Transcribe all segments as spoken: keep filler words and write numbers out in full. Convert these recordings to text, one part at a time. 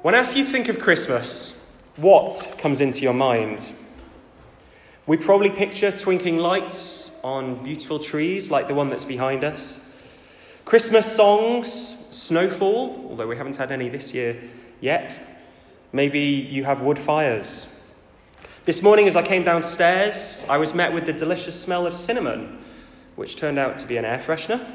When I ask you to think of Christmas, what comes into your mind? We probably picture twinkling lights on beautiful trees like the one that's behind us. Christmas songs, snowfall, although we haven't had any this year yet. Maybe you have wood fires. This morning as I came downstairs, I was met with the delicious smell of cinnamon, which turned out to be an air freshener.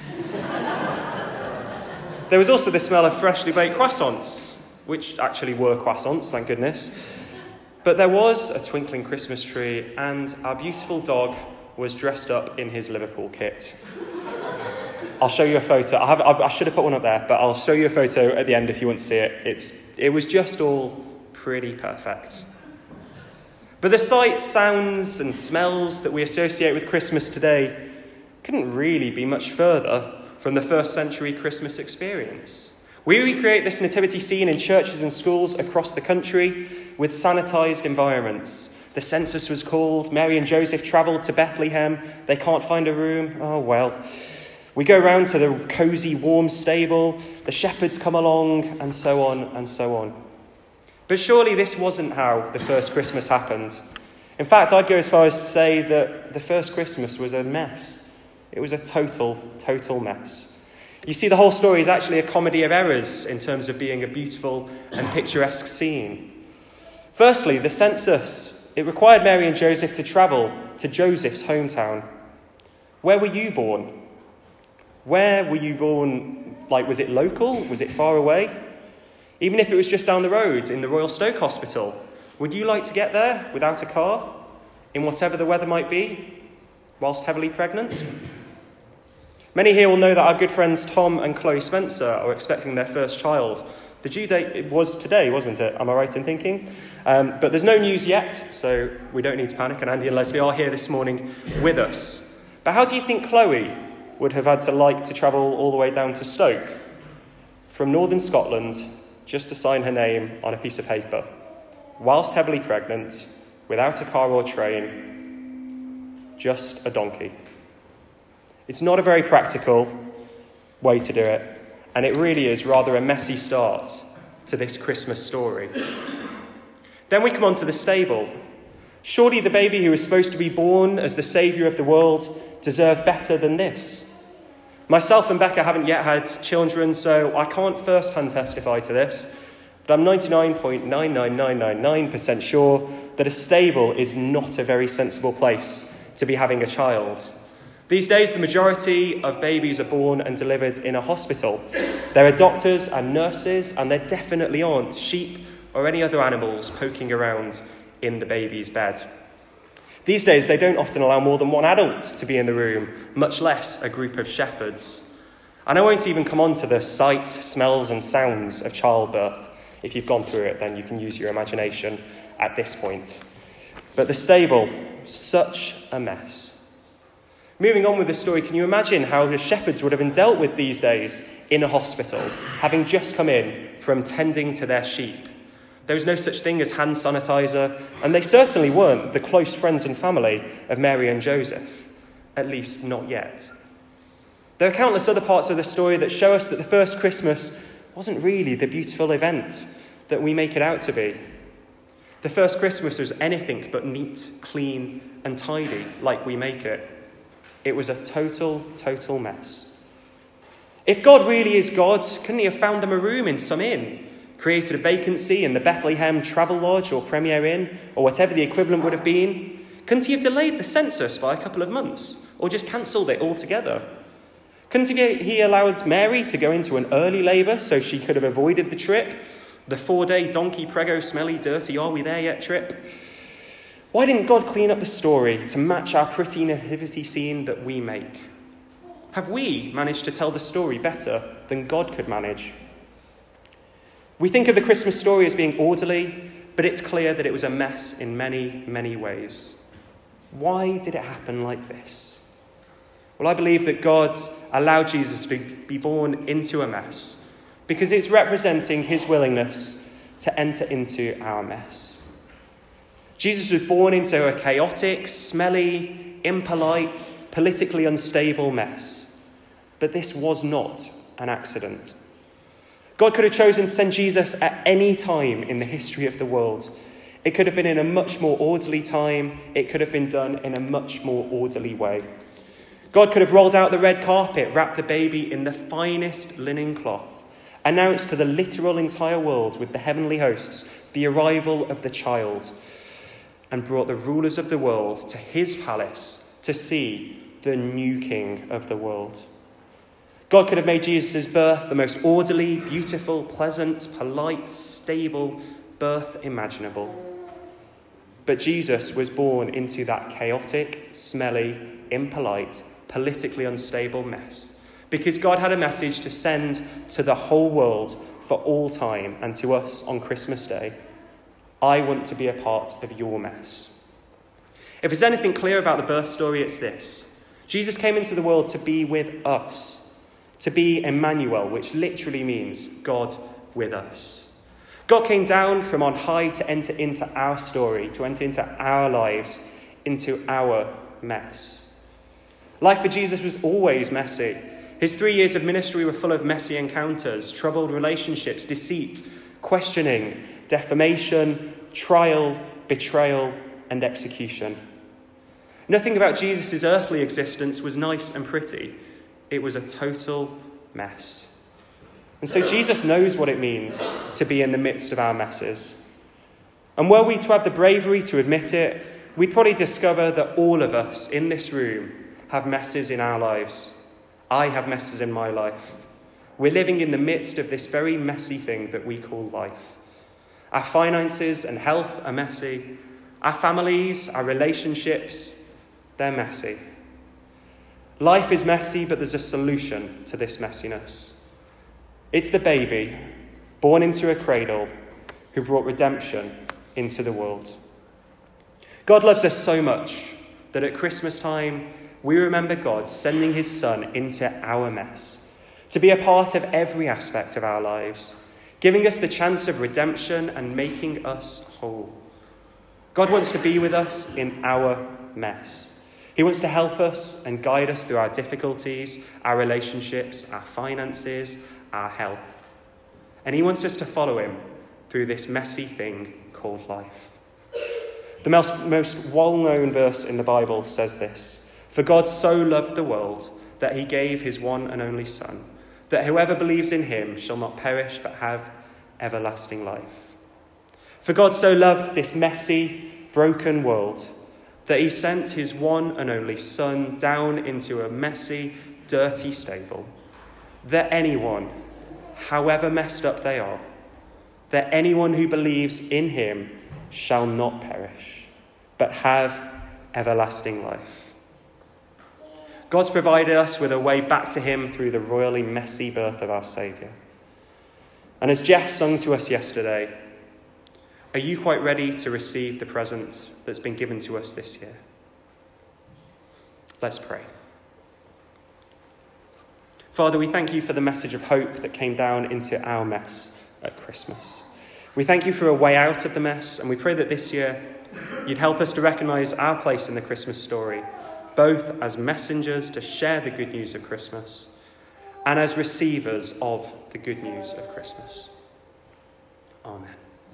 There was also the smell of freshly baked croissants, which actually were croissants, thank goodness. But there was a twinkling Christmas tree, and our beautiful dog was dressed up in his Liverpool kit. I'll show you a photo. I, have, I should have put one up there, but I'll show you a photo at the end if you want to see it. It's, it was just all pretty perfect. But the sights, sounds, and smells that we associate with Christmas today couldn't really be much further from the first century Christmas experience. We recreate this nativity scene in churches and schools across the country with sanitised environments. The census was called, Mary and Joseph travelled to Bethlehem, they can't find a room, oh well. We go round to the cosy, warm stable, the shepherds come along, and so on and so on. But surely this wasn't how the first Christmas happened. In fact, I'd go as far as to say that the first Christmas was a mess. It was a total, total mess. You see, the whole story is actually a comedy of errors in terms of being a beautiful and picturesque scene. Firstly, the census. It required Mary and Joseph to travel to Joseph's hometown. Where were you born? Where were you born? Like, was it local? Was it far away? Even if it was just down the road in the Royal Stoke Hospital, would you like to get there without a car, in whatever the weather might be, whilst heavily pregnant? Many here will know that our good friends Tom and Chloe Spencer are expecting their first child. The due date was today, wasn't it? Am I right in thinking? Um, but there's no news yet, so we don't need to panic. And Andy and Leslie are here this morning with us. But how do you think Chloe would have had to like to travel all the way down to Stoke from northern Scotland just to sign her name on a piece of paper, whilst heavily pregnant, without a car or train, just a donkey? It's not a very practical way to do it, and it really is rather a messy start to this Christmas story. Then we come on to the stable. Surely the baby who was supposed to be born as the saviour of the world deserved better than this. Myself and Becca haven't yet had children, so I can't first-hand testify to this, but I'm ninety-nine point nine nine nine nine nine percent sure that a stable is not a very sensible place to be having a child. These days, the majority of babies are born and delivered in a hospital. There are doctors and nurses, and there definitely aren't sheep or any other animals poking around in the baby's bed. These days, they don't often allow more than one adult to be in the room, much less a group of shepherds. And I won't even come on to the sights, smells, and sounds of childbirth. If you've gone through it, then you can use your imagination at this point. But the stable, such a mess. Moving on with the story, can you imagine how the shepherds would have been dealt with these days in a hospital, having just come in from tending to their sheep? There was no such thing as hand sanitizer, and they certainly weren't the close friends and family of Mary and Joseph, at least not yet. There are countless other parts of the story that show us that the first Christmas wasn't really the beautiful event that we make it out to be. The first Christmas was anything but neat, clean, and tidy like we make it. It was a total, total mess. If God really is God, couldn't he have found them a room in some inn, created a vacancy in the Bethlehem Travel Lodge or Premier Inn, or whatever the equivalent would have been? Couldn't he have delayed the census by a couple of months, or just cancelled it altogether? Couldn't he allowed Mary to go into an early labour so she could have avoided the trip, the four-day donkey prego smelly dirty are we there yet trip? Why didn't God clean up the story to match our pretty nativity scene that we make? Have we managed to tell the story better than God could manage? We think of the Christmas story as being orderly, but it's clear that it was a mess in many, many ways. Why did it happen like this? Well, I believe that God allowed Jesus to be born into a mess because it's representing his willingness to enter into our mess. Jesus was born into a chaotic, smelly, impolite, politically unstable mess. But this was not an accident. God could have chosen to send Jesus at any time in the history of the world. It could have been in a much more orderly time. It could have been done in a much more orderly way. God could have rolled out the red carpet, wrapped the baby in the finest linen cloth, announced to the literal entire world with the heavenly hosts the arrival of the child, and brought the rulers of the world to his palace to see the new king of the world. God could have made Jesus' birth the most orderly, beautiful, pleasant, polite, stable birth imaginable. But Jesus was born into that chaotic, smelly, impolite, politically unstable mess, because God had a message to send to the whole world for all time and to us on Christmas Day. I want to be a part of your mess. If there's anything clear about the birth story, it's this. Jesus came into the world to be with us, to be Emmanuel, which literally means God with us. God came down from on high to enter into our story, to enter into our lives, into our mess. Life for Jesus was always messy. His three years of ministry were full of messy encounters, troubled relationships, deceit, questioning, defamation, trial, betrayal, and execution. Nothing about Jesus' earthly existence was nice and pretty. It was a total mess. And so Jesus knows what it means to be in the midst of our messes. And were we to have the bravery to admit it, we'd probably discover that all of us in this room have messes in our lives. I have messes in my life. We're living in the midst of this very messy thing that we call life. Our finances and health are messy. Our families, our relationships, they're messy. Life is messy, but there's a solution to this messiness. It's the baby born into a cradle who brought redemption into the world. God loves us so much that at Christmas time, we remember God sending his son into our mess, to be a part of every aspect of our lives, giving us the chance of redemption and making us whole. God wants to be with us in our mess. He wants to help us and guide us through our difficulties, our relationships, our finances, our health. And he wants us to follow him through this messy thing called life. The most, most well-known verse in the Bible says this: "For God so loved the world that he gave his one and only Son, that whoever believes in him shall not perish but have everlasting life." For God so loved this messy, broken world that he sent his one and only Son down into a messy, dirty stable, that anyone, however messed up they are, that anyone who believes in him shall not perish, but have everlasting life. God's provided us with a way back to him through the royally messy birth of our Saviour. And as Jeff sung to us yesterday, are you quite ready to receive the present that's been given to us this year? Let's pray. Father, we thank you for the message of hope that came down into our mess at Christmas. We thank you for a way out of the mess, and we pray that this year you'd help us to recognise our place in the Christmas story, both as messengers to share the good news of Christmas and as receivers of the good news of Christmas. Amen.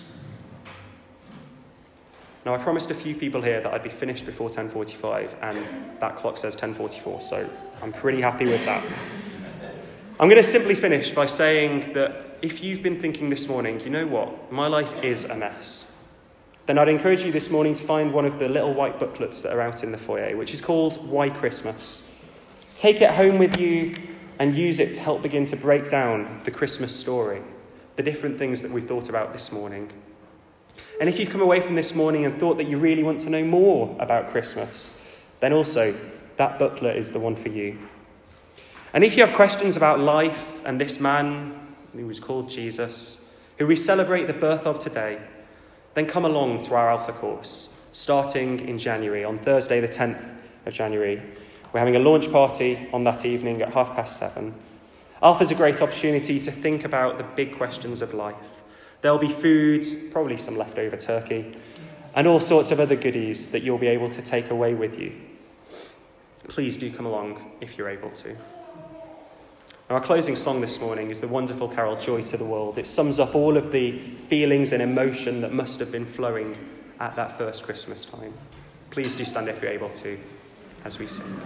Now, I promised a few people here that I'd be finished before ten forty-five, and that clock says ten forty-four, so I'm pretty happy with that. I'm going to simply finish by saying that if you've been thinking this morning, you know what, my life is a mess, then I'd encourage you this morning to find one of the little white booklets that are out in the foyer, which is called Why Christmas. Take it home with you and use it to help begin to break down the Christmas story, the different things that we've thought about this morning. And if you've come away from this morning and thought that you really want to know more about Christmas, then also that booklet is the one for you. And if you have questions about life and this man who was called Jesus, who we celebrate the birth of today, then come along to our Alpha course, starting in January, on Thursday the tenth of January. We're having a launch party on that evening at half past seven. Alpha's a great opportunity to think about the big questions of life. There'll be food, probably some leftover turkey, and all sorts of other goodies that you'll be able to take away with you. Please do come along if you're able to. And our closing song this morning is the wonderful carol Joy to the World. It sums up all of the feelings and emotion that must have been flowing at that first Christmas time. Please do stand if you're able to as we sing.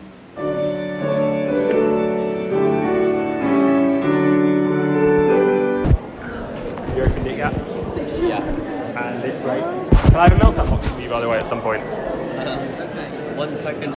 You opened it yet? Yeah. And it's great. Can I have a melt-up box for you, by the way, at some point? Um, okay. One second.